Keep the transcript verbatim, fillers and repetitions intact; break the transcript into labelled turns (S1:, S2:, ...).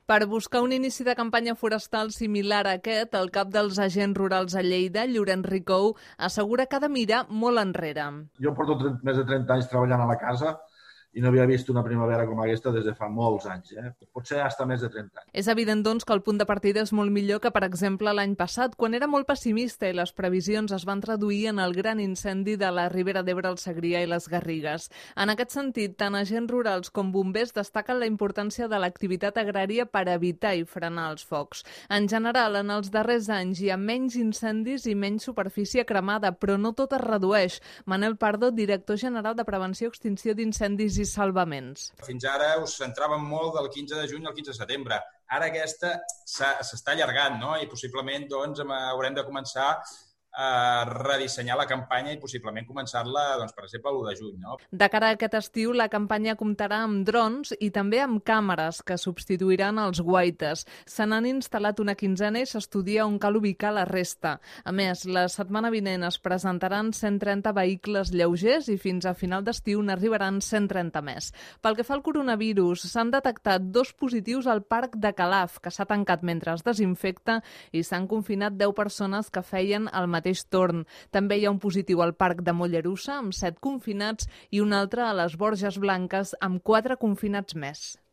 S1: Per buscar un inici de campanya forestal similar a aquest, el cap dels agents rurals a Lleida, Llorenç Ricou, assegura que ha de mirar molt enrere.
S2: Jo porto més de trenta anys treballant a la casa i no havia vist una primavera com aquesta des de fa molts anys, eh? Potser hasta més de trenta anys.
S1: És evident, doncs, que el punt de partida és molt millor que, per exemple, l'any passat, quan era molt pessimista i les previsions es van traduir en el gran incendi de la Ribera d'Ebre, el Segrià i les Garrigues. En aquest sentit, tant agents rurals com bombers destaquen la importància de l'activitat agrària per evitar i frenar els focs. En general, en els darrers anys hi ha menys incendis i menys superfície cremada, però no tot es redueix. Manel Pardo, director general de Prevenció i Extinció d'Incendis i Salvaments.
S3: Fins ara us centràvem molt del quinze de juny al quinze de setembre. Ara aquesta s'està allargant, no? I possiblement doncs, haurem de començar a redissenyar la campanya i possiblement començar-la, doncs, per exemple, l'u de juny. No?
S1: De cara a aquest estiu, la campanya comptarà amb drons i també amb càmeres que substituiran els guaites. Se n'han instal·lat una quinzena i s'estudia on cal ubicar la resta. A més, la setmana vinent es presentaran cent trenta vehicles lleugers i fins a final d'estiu n'arribaran cent trenta més. Pel que fa al coronavirus, s'han detectat dos positius al parc de Calaf, que s'ha tancat mentre es desinfecta, i s'han confinat deu persones que feien el mateix torn. També hi ha un positiu al parc de Mollerussa amb set confinats i un altre a les Borges Blanques amb quatre confinats més.